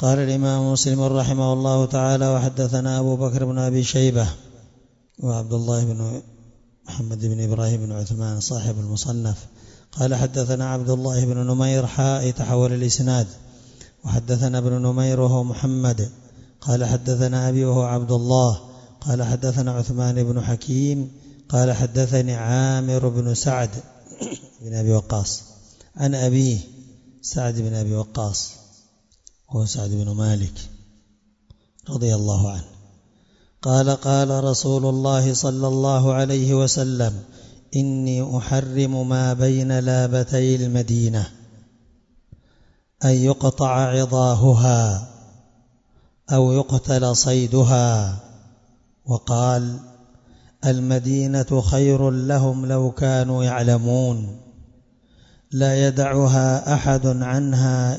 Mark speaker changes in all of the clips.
Speaker 1: قال الإمام مسلم رحمه الله تعالى: وحدثنا أبو بكر بن أبي شيبة وعبد الله بن محمد بن إبراهيم بن عثمان صاحب المصنف قال: حدثنا عبد الله بن نمير تحول الإسناد. وحدثنا ابن نمير وهو محمد قال: حدثنا أبي وهو عبد الله قال: حدثنا عثمان بن حكيم قال: حدثني عامر بن سعد بن أبي وقاص عن أبيه سعد بن أبي وقاص هو سعد بن مالك رضي الله عنه قال: قال رسول الله صلى الله عليه وسلم: إني أحرم ما بين لابتي المدينة أن يقطع عضاهها أو يقتل صيدها. وقال: المدينة خير لهم لو كانوا يعلمون، لا يدعها أحد عنها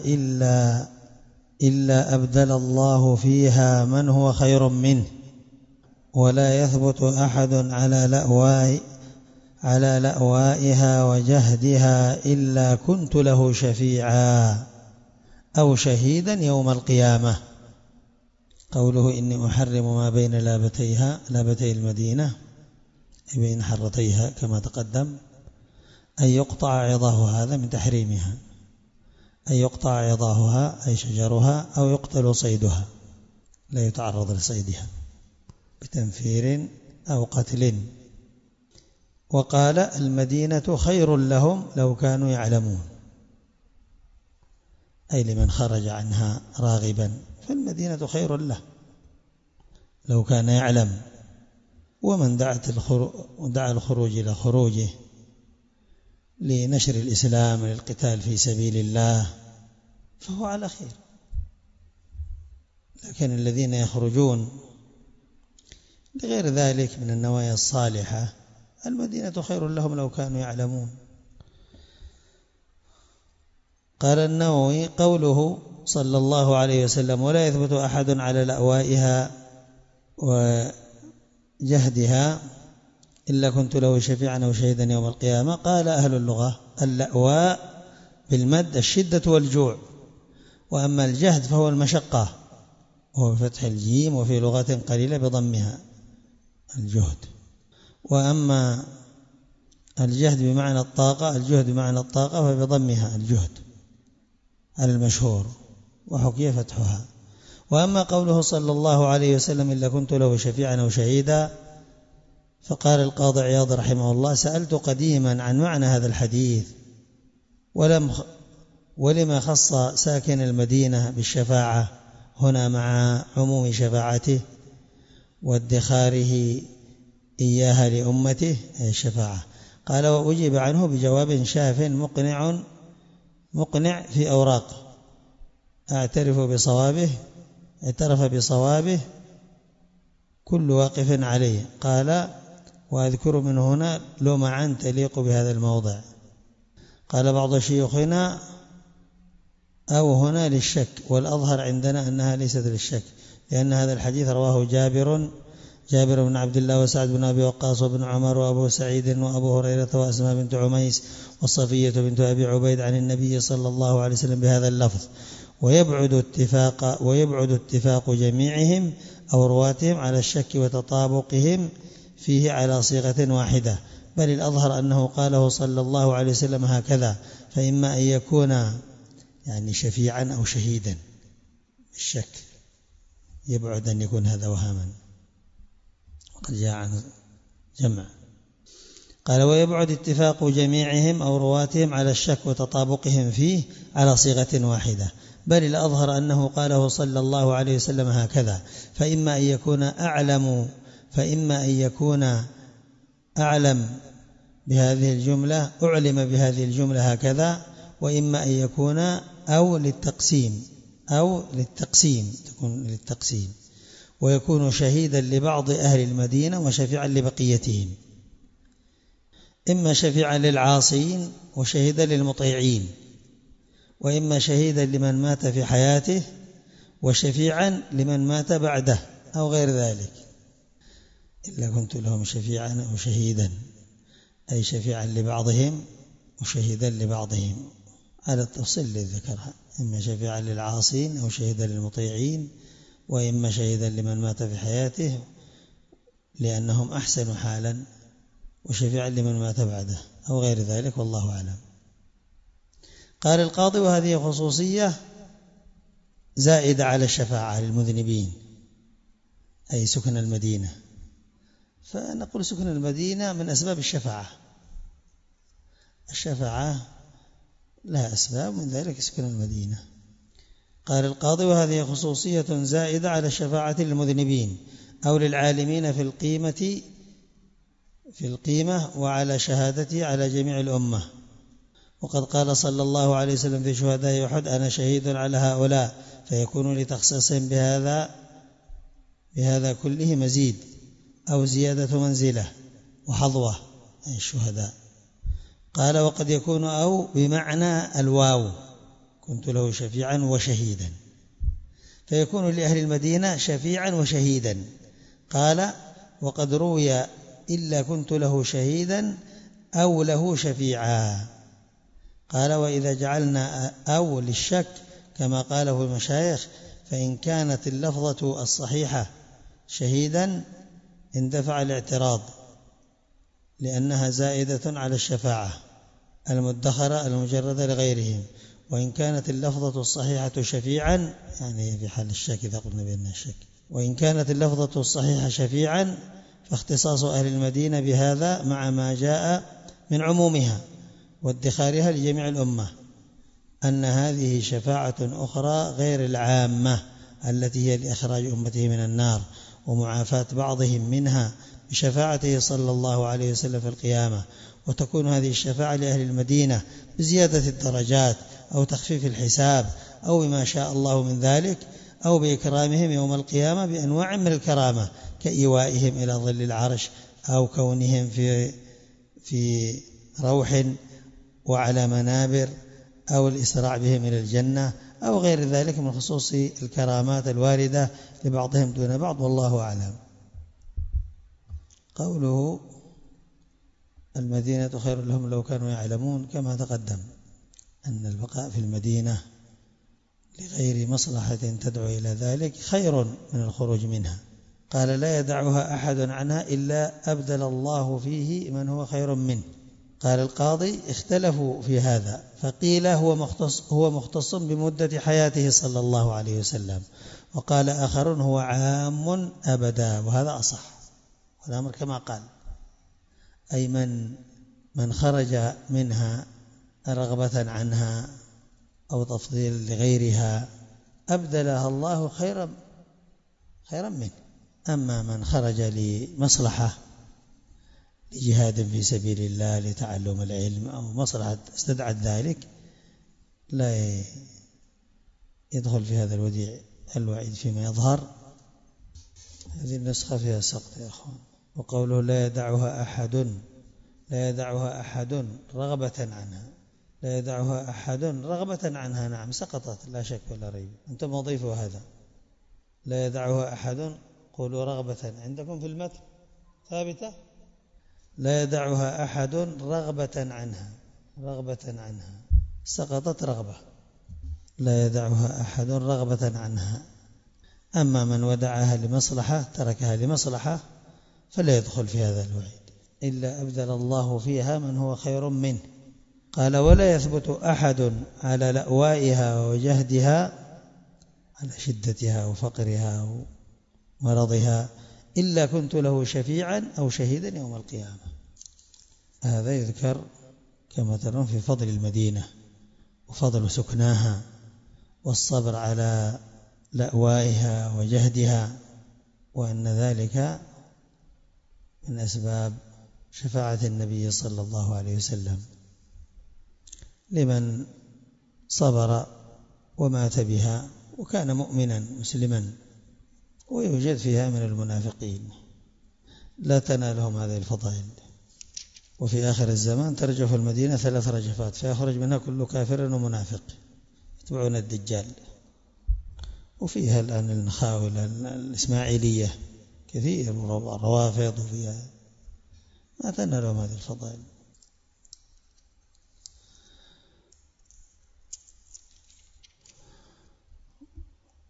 Speaker 1: إلا أبدل الله فيها من هو خير منه، ولا يثبت أحد على لأوائها وجهدها إلا كنت له شفيعا أو شهيدا يوم القيامة. قوله: إني أحرم ما بين لابتي المدينة أي بين حرتيها كما تقدم، أن يقطع عضاهها، هذا من تحريمها، أن يقطع عضاهها أي شجرها، أو يقتل صيدها لا يتعرض لصيدها بتنفير أو قتل. وقال: المدينة خير لهم لو كانوا يعلمون، أي لمن خرج عنها راغبا فالمدينة خير له لو كان يعلم. ومن دعا الخروج إلى خروجه لنشر الإسلام للقتال في سبيل الله فهو على خير. لكن الذين يخرجون لغير ذلك من النوايا الصالحة المدينة خير لهم لو كانوا يعلمون. قال النووي: قوله صلى الله عليه وسلم: ولا يثبت أحد على لأوائها وجهدها إلا كنت له شفيعا أو شهيدا يوم القيامة. قال أهل اللغة: اللأواء بالمد الشدة والجوع، وأما الجهد فهو المشقة، وهو بفتح الجيم، وفي لغة قليلة بضمها الجهد. وأما الجهد بمعنى الطاقة، الجهد بمعنى الطاقة فبضمها الجهد على المشهور، وحكي فتحها. وأما قوله صلى الله عليه وسلم: إلا كنت له شفيعا أو شهيدا، فقال القاضي عياض رحمه الله: سألت قديما عن معنى هذا الحديث ولما خص ساكن المدينة بالشفاعة هنا مع عموم شفاعته وادخاره إياها لأمته الشفاعة. قال: وأجيب عنه بجواب شاف مقنع في أوراق اعترف بصوابه كل واقف عليه. قال: وأذكر من هنا لمعا تليق بهذا الموضع. قال بعض شيوخنا: أو هنا للشك، والأظهر عندنا أنها ليست للشك، لأن هذا الحديث رواه جابر بن عبد الله وسعد بن أبي وقاص وابن عمر وأبو سعيد وأبو هريرة وأسماء بنت عميس وصفية بنت أبي عبيد عن النبي صلى الله عليه وسلم بهذا اللفظ. ويبعد اتفاق جميعهم أو رواتهم على الشك وتطابقهم فيه على صيغة واحدة، بل الأظهر أنه قاله صلى الله عليه وسلم هكذا، فإما أن يكون يعني شفيعا أو شهيدا، الشك يبعد أن يكون هذا وهاما، وقد جاء عن جمع. قال: ويبعد اتفاق جميعهم أو رواتهم على الشك وتطابقهم فيه على صيغة واحدة، بل الأظهر أنه قاله صلى الله عليه وسلم هكذا، فإما أن يكون أعلم بهذه الجملة، أعلم بهذه الجملة هكذا، وإما أن يكون أو للتقسيم تكون للتقسيم، ويكون شهيدا لبعض أهل المدينة وشفيعا لبقيتهم، إما شفيعا للعاصين وشهيدا للمطيعين، وإما شهيدا لمن مات في حياته وشفيعا لمن مات بعده أو غير ذلك. إلا كنت لهم شفيعا أو شهيدا، أي شفيعا لبعضهم وشهيدا لبعضهم على التفصيل الذي ذكرها. إما شفيعا للعاصين أو شهيدا للمطيعين، وإما شهيدا لمن مات في حياته لأنهم أحسن حالا، وشفيعا لمن مات بعده أو غير ذلك، والله أعلم. قال القاضي: وهذه خصوصية زائدة على الشفاعة للمذنبين، أي سكن المدينة. فنقول سكن المدينة من أسباب الشفاعة، الشفاعة لها أسباب، من ذلك سكن المدينة. قال القاضي: وهذه خصوصية زائدة على الشفاعة للمذنبين أو للعالمين في القيمة وعلى شهادته على جميع الأمة. وقد قال صلى الله عليه وسلم في شهداء أحد: أنا شهيد على هؤلاء، فيكون لتخصيصهم بهذا كله مزيد أو زيادة منزلة وحظوة، أي الشهداء. قال: وقد يكون أو بمعنى الواو، كنت له شفيعا وشهيدا، فيكون لأهل المدينة شفيعا وشهيدا. قال: وقد روي إلا كنت له شهيدا أو له شفيعا. قال: وإذا جعلنا أو للشك كما قاله المشايخ، فإن كانت اللفظة الصحيحة شهيدا اندفع الاعتراض، لأنها زائدة على الشفاعة المدخرة المجردة لغيرهم. وإن كانت اللفظة الصحيحة شفيعا، يعني في حال الشك إذا قلنا بأنها الشك، وإن كانت اللفظة الصحيحة شفيعا، فاختصاص أهل المدينة بهذا مع ما جاء من عمومها وادخارها لجميع الأمة، أن هذه شفاعة أخرى غير العامة التي هي لإخراج أمته من النار ومعافاة بعضهم منها بشفاعته صلى الله عليه وسلم في القيامة. وتكون هذه الشفاعة لأهل المدينة بزيادة الدرجات أو تخفيف الحساب أو بما شاء الله من ذلك، أو بإكرامهم يوم القيامة بأنواع من الكرامة، كإيوائهم إلى ظل العرش، أو كونهم في روح وعلى منابر، أو الإسراع بهم إلى الجنة، أو غير ذلك من خصوص الكرامات الواردة لبعضهم دون بعض، والله أعلم. قوله: المدينة خير لهم لو كانوا يعلمون، كما تقدم أن البقاء في المدينة لغير مصلحة تدعو إلى ذلك خير من الخروج منها. قال: لا يدعها أحد عنها إلا أبدل الله فيه من هو خير منه. قال القاضي: اختلفوا في هذا، فقيل هو مختص بمدة حياته صلى الله عليه وسلم، وقال آخرون هو عام أبدا، وهذا أصح، والأمر كما قال، أي من خرج منها رغبة عنها أو تفضيل لغيرها أبدلها الله خيرا منه. أما من خرج لمصلحة، لجهاد في سبيل الله، لتعلم العلم، أو مصلحة استدعت ذلك، لا يدخل في هذا الوعيد فيما يظهر. هذه النسخة فيها سقط يا أخوان. وقوله: لا يدعها أحد رغبة عنها، لا يدعها أحد رغبة عنها، نعم سقطت لا شك ولا ريب، أنتم أضيفوا هذا. لا يدعها أحد، قولوا رغبة، عندكم في المتن ثابتة. لا يدعها أحد رغبة عنها، سقطت رغبة. لا يدعها أحد رغبة عنها. أما من ودعها لمصلحة، تركها لمصلحة، فلا يدخل في هذا الوعيد، إلا أبدل الله فيها من هو خير منه. قال: ولا يثبت أحد على لأوائها وجهدها، على شدتها وفقرها ومرضها، إلا كنت له شفيعا أو شهيدا يوم القيامة. هذا يذكر كما ترون في فضل المدينة وفضل سكناها والصبر على لأوائها وجهدها، وأن ذلك من أسباب شفاعة النبي صلى الله عليه وسلم لمن صبر ومات بها وكان مؤمنا مسلما. ويوجد فيها من المنافقين لا تنالهم هذه الفضائل. وفي آخر الزمان ترجف المدينة 3 رجفات، فيخرج منها كل كافر ومنافق يتبعون الدجال. وفيها الآن النخاوي الإسماعيلية كثير، روافض، وفيها ما تنالهم هذه الفضائل.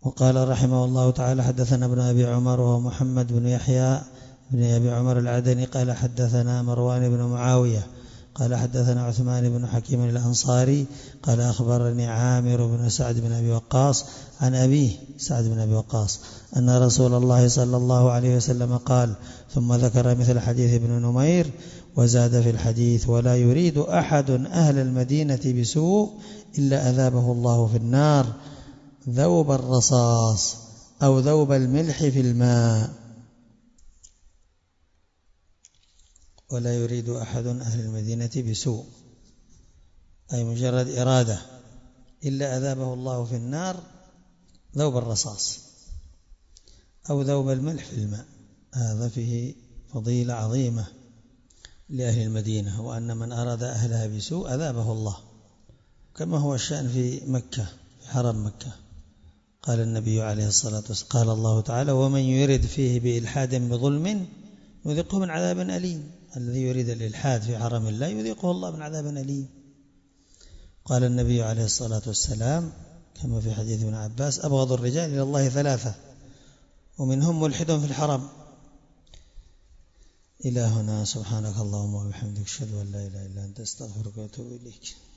Speaker 1: وقال رحمه الله تعالى حدثنا ابن أبي عمر وهو محمد بن يحيى بن أبي عمر العدني قال حدثنا مروان بن معاوية قال حدثنا عثمان بن حكيم الأنصاري قال أخبرني عامر بن سعد بن أبي وقاص عن أبيه سعد بن أبي وقاص أن رسول الله صلى الله عليه وسلم قال ثم ذكر مثل حديث ابن نمير وزاد في الحديث ولا يريد أحد أهل المدينة بسوء إلا أذابه الله في النار ذوب الرصاص أو ذوب الملح في الماء. ولا يريد أحد أهل المدينة بسوء أي مجرد إرادة إلا أذابه الله في النار ذوب الرصاص أو ذوب الملح في الماء. هذا فيه فضيلة عظيمة لأهل المدينة وأن من أراد أهلها بسوء أذابه الله كما هو الشأن في مكة في حرم مكة. قال النبي عليه الصلاة والسلام قال الله تعالى ومن يرد فيه بإلحاد بظلم يذيقه من عذاب أليم. الذي يريد الإلحاد في حرم الله يذيقه الله من عذاب أليم. قال النبي عليه الصلاة والسلام كما في حديث ابن عباس أبغض الرجال إلى الله ثلاثة ومنهم ملحد في الحرم. إلى هنا سبحانك اللهم وبحمدك أشهد أن لا إله إلا أنت أستغفرك وأتوب إليك.